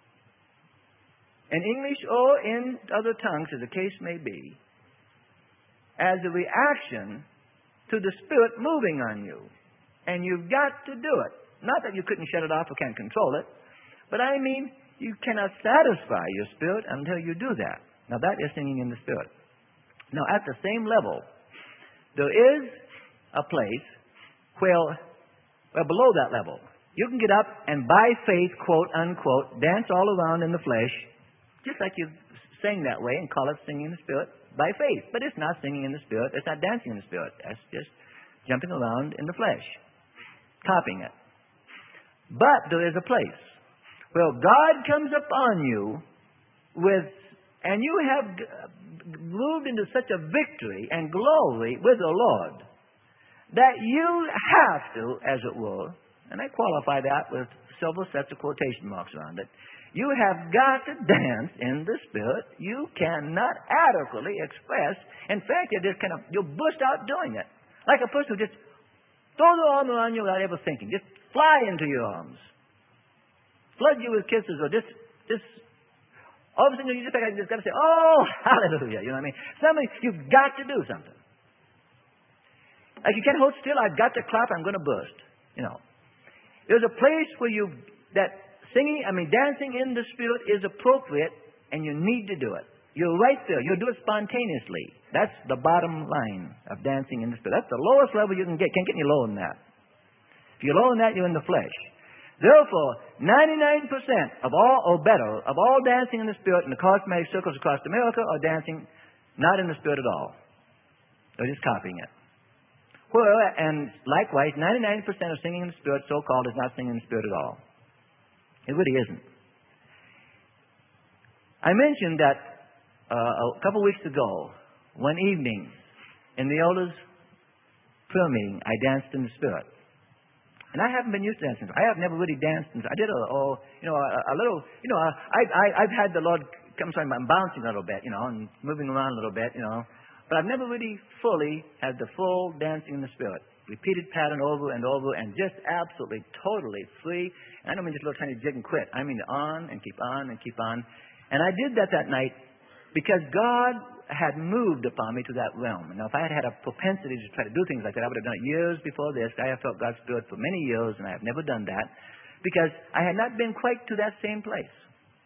in English or in other tongues, as the case may be, as a reaction to the Spirit moving on you. And you've got to do it. Not that you couldn't shut it off or can't control it, but I mean, you cannot satisfy your spirit until you do that. Now, that is singing in the Spirit. Now, at the same level, there is a place where below that level, you can get up and by faith, quote, unquote, dance all around in the flesh, just like you sing that way and call it singing in the Spirit by faith. But it's not singing in the Spirit. It's not dancing in the Spirit. That's just jumping around in the flesh, copying it. But there is a place where God comes upon you and you have moved into such a victory and glory with the Lord that you have to, as it were, and I qualify that with several sets of quotation marks around it, you have got to dance in the Spirit. You cannot adequately express. In fact, you'll burst out doing it. Like a person who just throws their arm around you without ever thinking. Just fly into your arms. Flood you with kisses, or just all of a sudden you just got to say, oh, hallelujah. You know what I mean? You've got to do something. Like you can't hold still. I've got to clap. I'm going to burst. You know. There's a place where dancing in the Spirit is appropriate, and you need to do it. You're right there. You'll do it spontaneously. That's the bottom line of dancing in the Spirit. That's the lowest level you can get. Can't get any lower than that. If you're lower than that, you're in the flesh. Therefore, 99% of all dancing in the Spirit in the charismatic circles across America are dancing not in the Spirit at all. They're just copying it. And likewise, 99% of singing in the Spirit, so-called, is not singing in the Spirit at all. It really isn't. I mentioned that a couple of weeks ago, one evening, in the elders' prayer meeting, I danced in the Spirit. And I haven't been used to dancing. I have never really danced. I did a little, I've had the Lord come, I'm bouncing a little bit, and moving around a little bit, But I've never really fully had the full dancing in the Spirit. Repeated pattern over and over, and just absolutely, totally free. And I don't mean just a little tiny jig and quit. I mean on and keep on and keep on. And I did that night because God had moved upon me to that realm. Now, if I had had a propensity to try to do things like that, I would have done it years before this. I have felt God's Spirit for many years, and I have never done that because I had not been quite to that same place.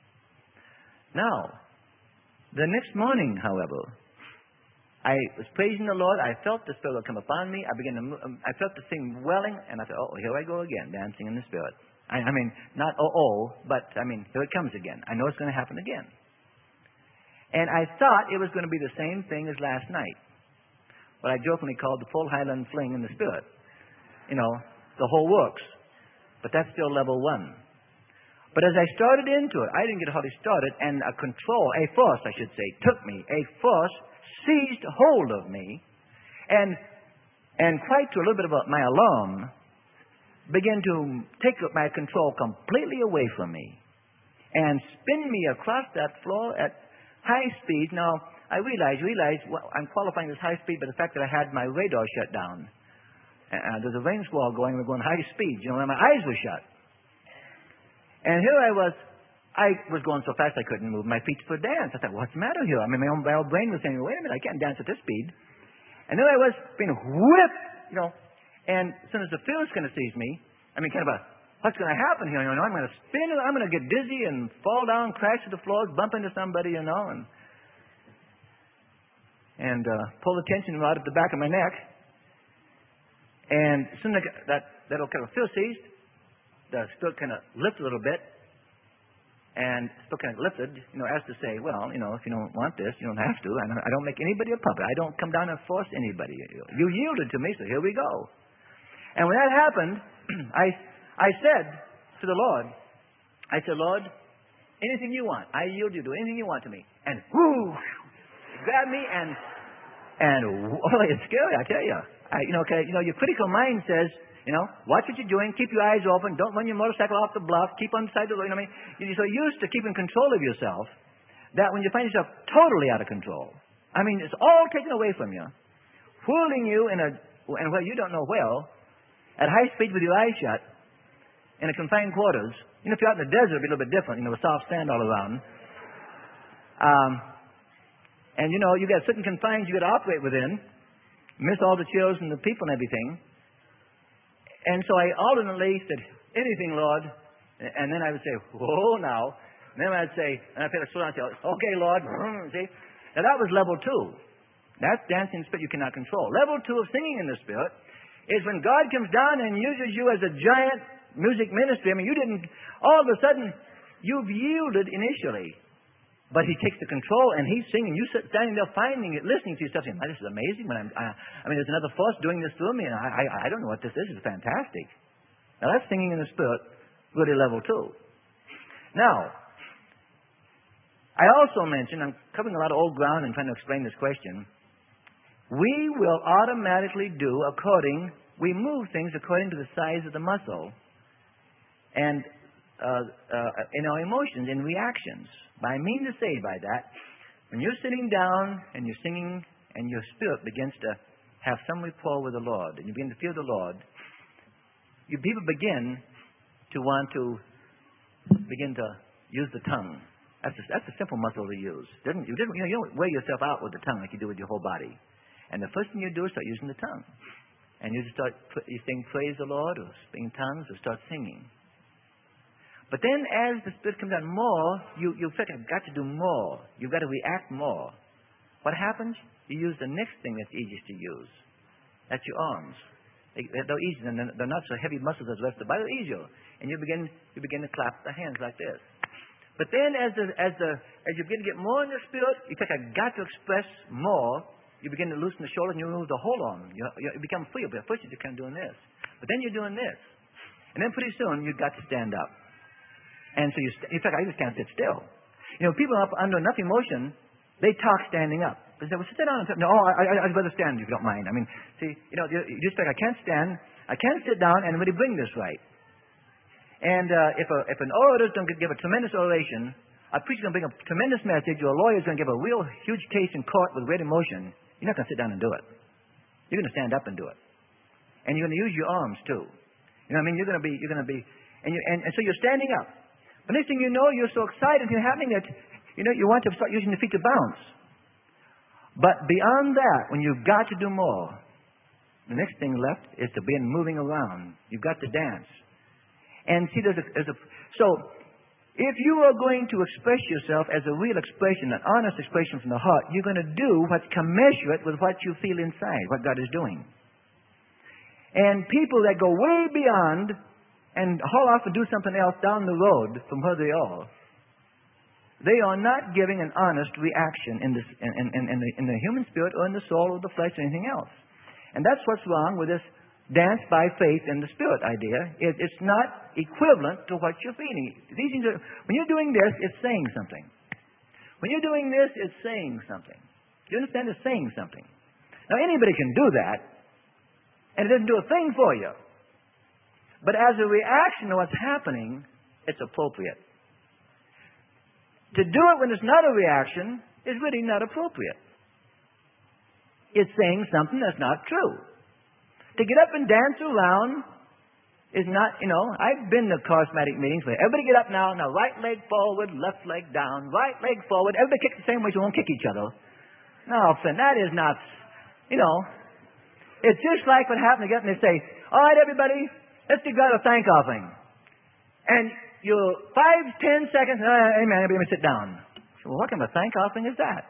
Now, the next morning, however, I was praising the Lord. I felt the Spirit come upon me. I felt the thing welling, and I thought, oh, here I go again, dancing in the Spirit. I mean, not but here it comes again. I know it's going to happen again. And I thought it was going to be the same thing as last night. What I jokingly called the full Highland fling in the Spirit. The whole works. But that's still level 1. But as I started into it, I didn't get hardly started, and a force, I should say, took me. A force seized hold of me, and quite to a little bit of my alarm, began to take my control completely away from me and spin me across that floor at high speed. Now, I realized well, I'm qualifying this high speed by the fact that I had my radar shut down. There's a rain squall going, and we're going high speed, and my eyes were shut. And here I was going so fast I couldn't move my feet for dance. I thought, what's the matter here? I mean, my own brain was saying, wait a minute, I can't dance at this speed. And there I was being whipped, and as soon as the fear's going to seize me, what's going to happen here? I'm going to spin, I'm going to get dizzy and fall down, crash to the floor, bump into somebody, and pull the tension rod at the back of my neck. And as soon as that'll kind of feel seized, the spirit kind of lifts a little bit, and still kind of lifted, as to say, well, if you don't want this, you don't have to. I don't make anybody a puppet. I don't come down and force anybody. You yielded to me, so here we go. And when that happened, I said to the Lord, Lord, anything you want. I yield you to anything you want to me. And whoo, it grabbed me and it's scary, I tell you. Your critical mind says, watch what you're doing, keep your eyes open, don't run your motorcycle off the bluff, keep on the side of the road. You're so used to keeping control of yourself that when you find yourself totally out of control, it's all taken away from you, whirling you in where you don't know well, at high speed with your eyes shut, in a confined quarters. If you're out in the desert, it'll be a little bit different, with soft sand all around. And you got certain confines you got to operate within, miss all the chills and the people and everything. And so I alternately said, anything, Lord. And then I would say, whoa, now. And then I'd say, and I'd slow down and say, okay, Lord. See? Now that was level 2. That's dancing in the spirit you cannot control. Level 2 of singing in the spirit is when God comes down and uses you as a giant music ministry. You didn't, all of a sudden, you've yielded initially. But He takes the control and He's singing. You sit standing there finding it, listening to yourself saying, this is amazing. There's another force doing this through me, and I don't know what this is. It's fantastic. Now that's singing in the spirit, really level 2. Now, I also mentioned, I'm covering a lot of old ground and trying to explain this question. We will automatically we move things according to the size of the muscle and in our emotions, in reactions. But I mean to say by that, when you're sitting down and you're singing and your spirit begins to have some rapport with the Lord and you begin to feel the Lord, people begin to want to begin to use the tongue. That's a simple muscle to use. You don't wear yourself out with the tongue like you do with your whole body. And the first thing you do is start using the tongue. And you sing praise the Lord or speak in tongues or start singing. But then as the Spirit comes out more, you think, I've got to do more. You've got to react more. What happens? You use the next thing that's easiest to use. That's your arms. They're easy. They're not so heavy muscles as the rest of the body. They're easier. And you begin to clap the hands like this. But then as you begin to get more in the Spirit, you think, I've got to express more. You begin to loosen the shoulders and you move the whole arm. You become free. But at first you're kind of doing this. But then you're doing this. And then pretty soon you've got to stand up. And so in fact, I just can't sit still. People up under enough emotion, they talk standing up. They say, well, sit down. No, I'd rather stand if you don't mind. You just think, I can't stand, I can't sit down and really bring this right. And if an orator is going to give a tremendous oration, a preacher is going to bring a tremendous message, or a lawyer is going to give a real huge case in court with great emotion, you're not going to sit down and do it. You're going to stand up and do it. And you're going to use your arms too. You're going to be, and so you're standing up. The next thing you know, you're so excited and happening that, you want to start using the feet to bounce. But beyond that, when you've got to do more, the next thing left is to begin moving around. You've got to dance. And see, so if you are going to express yourself as a real expression, an honest expression from the heart, you're going to do what's commensurate with what you feel inside, what God is doing. And people that go way beyond and haul off to do something else down the road from where they are not giving an honest reaction in the human spirit or in the soul or the flesh or anything else. And that's what's wrong with this dance by faith in the spirit idea. It's not equivalent to what you're feeling. These things when you're doing this, it's saying something. When you're doing this, it's saying something. You understand? It's saying something. Now anybody can do that, and it doesn't do a thing for you. But as a reaction to what's happening, it's appropriate. To do it when it's not a reaction is really not appropriate. It's saying something that's not true. To get up and dance around is not, I've been to charismatic meetings where everybody get up now right leg forward, left leg down, right leg forward. Everybody kicks the same way so we won't kick each other. No, friend, that is not, it's just like what happened to get and they say, all right, everybody, let's give God a thank offering. And you're 5, 10 seconds, amen, everybody sit down. So, well, what kind of a thank offering is that?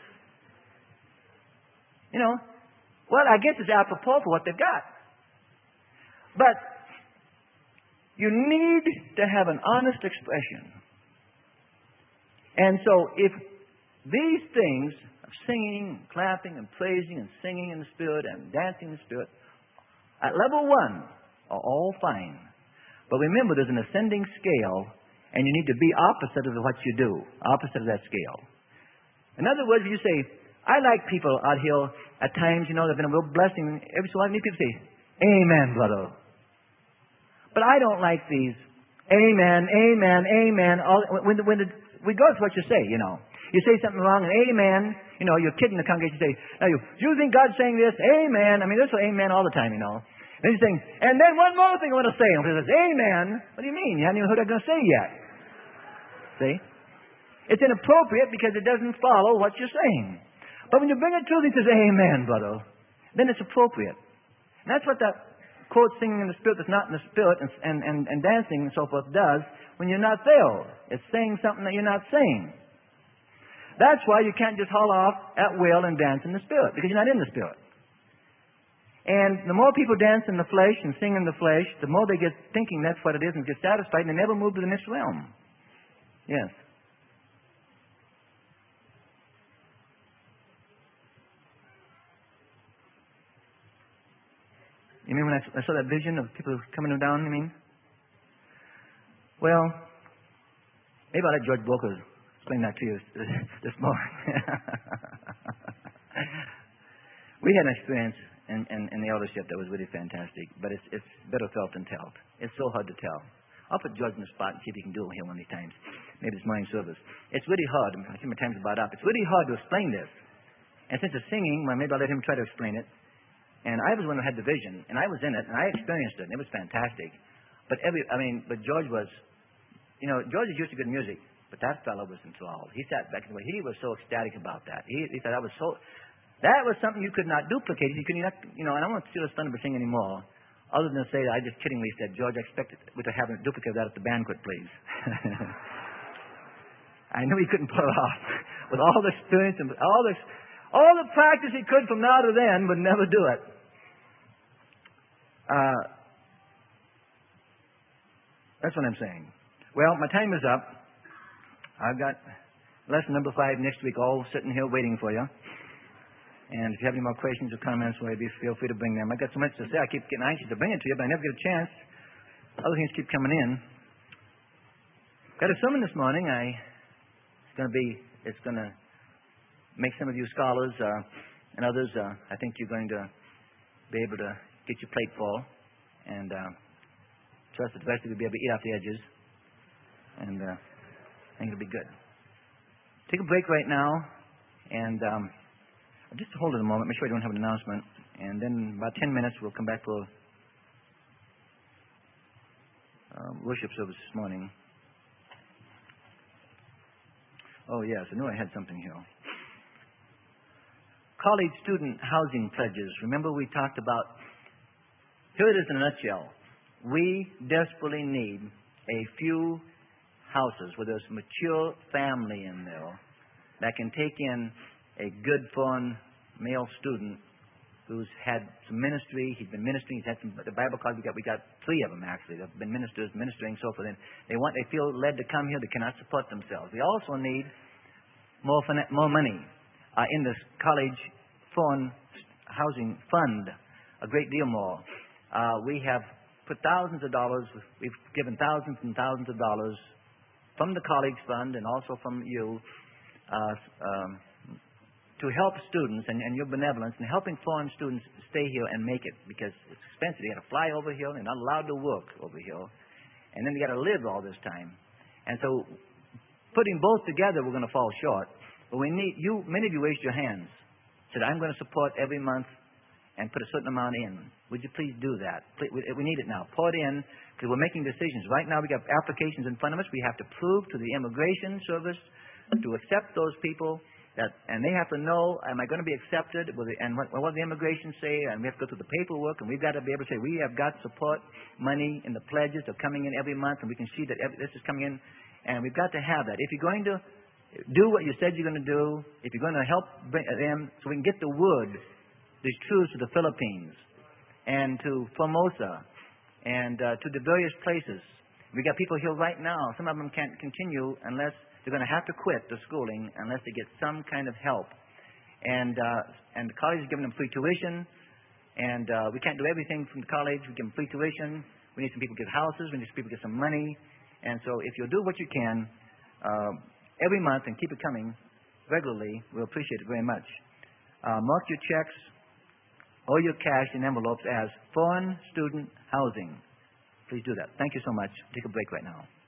Well, I guess it's apropos for what they've got. But you need to have an honest expression. And so if these things of singing, clapping, and praising, and singing in the Spirit, and dancing in the Spirit, at level 1 are all fine. But remember, there's an ascending scale, and you need to be opposite of what you do, opposite of that scale. In other words, you say, I like people out here at times, they've been a real blessing. Every so often, people say, amen, brother. But I don't like these amen, amen, amen. We go with what you say, You say something wrong and amen, you're kidding the congregation. You say, now you think God's saying this? Amen. I mean, there's amen all the time, Then you're saying, and then one more thing I want to say. And he says, amen. What do you mean? You haven't even heard what I'm going to say yet. See? It's inappropriate because it doesn't follow what you're saying. But when you bring it to him, he says, amen, brother. Then it's appropriate. And that's what that quote, singing in the Spirit that's not in the Spirit and dancing and so forth does when you're not there. It's saying something that you're not saying. That's why you can't just haul off at will and dance in the Spirit, because you're not in the Spirit. And the more people dance in the flesh and sing in the flesh, the more they get thinking that's what it is and get satisfied, and they never move to the next realm. Yes. You mean when I saw that vision of people coming down, you mean? Well, maybe I'll let George Booker explain that to you this morning. We had an experience in the eldership that was really fantastic, but it's better felt than told. It's so hard to tell. I'll put George in the spot and see if he can do it here one of these times. Maybe this morning service. It's really hard. I see my time's about up. It's really hard to explain this. And since it's singing, well, maybe I'll let him try to explain it. And I was the one who had the vision, and I was in it, and I experienced it, and it was fantastic. But George was, George is used to good music, but that fellow was enthralled. He sat back and he was so ecstatic about that. He said that was something you could not duplicate. You could not, and I won't steal his thunder by singing anymore, other than to say that I just kiddingly said, George, I expected we to have a duplicate of that at the banquet, please. I knew he couldn't pull it off with all the experience and all the practice he could from now to then, would never do it. That's what I'm saying. Well, my time is up. I've got lesson number 5 next week, all sitting here waiting for you. And if you have any more questions or comments, feel free to bring them. I've got so much to say. I keep getting anxious to bring it to you, but I never get a chance. Other things keep coming in. Got a sermon this morning. It's going to make some of you scholars and others. I think you're going to be able to get your plate full, and trust that the rest of you will be able to eat off the edges, and I think it'll be good. Take a break right now, and just hold it a moment. Make sure I don't have an announcement, and then about 10 minutes we'll come back for worship service this morning. Oh yes, I knew I had something here. College student housing pledges. Remember we talked about. Here it is in a nutshell. We desperately need a few houses where there's mature family in there that can take in a good, fun male student who's had some ministry. He's been ministering. He's had some. The Bible college we got 3 of them actually. They've been ministers, ministering, so forth. And they feel led to come here. They cannot support themselves. We also need more money in this college fund housing fund. A great deal more. We have put thousands of dollars. We've given thousands and thousands of dollars from the college fund and also from you to help students and your benevolence in helping foreign students stay here and make it, because it's expensive. They got to fly over here. They're not allowed to work over here, and then they got to live all this time. And so, putting both together, we're going to fall short. But we need you. Many of you raised your hands. Said, I'm going to support every month and put a certain amount in. Would you please do that? We need it now. Pour it in because we're making decisions. Right now we got applications in front of us. We have to prove to the Immigration Service to accept those people. And they have to know, am I going to be accepted? And what the immigration say? And we have to go through the paperwork, and we've got to be able to say, we have got support money in the pledges that are coming in every month, and we can see that this is coming in. And we've got to have that. If you're going to do what you said you're going to do, if you're going to help bring them so we can get the word, these truths to the Philippines and to Formosa and to the various places. We got people here right now. Some of them can't continue unless they're going to have to quit the schooling unless they get some kind of help. And the college is giving them free tuition. And we can't do everything from the college. We give them free tuition. We need some people to get houses. We need some people to get some money. And so if you'll do what you can every month and keep it coming regularly, we'll appreciate it very much. Mark your checks or your cash in envelopes as Foreign Student Housing. Please do that. Thank you so much. Take a break right now.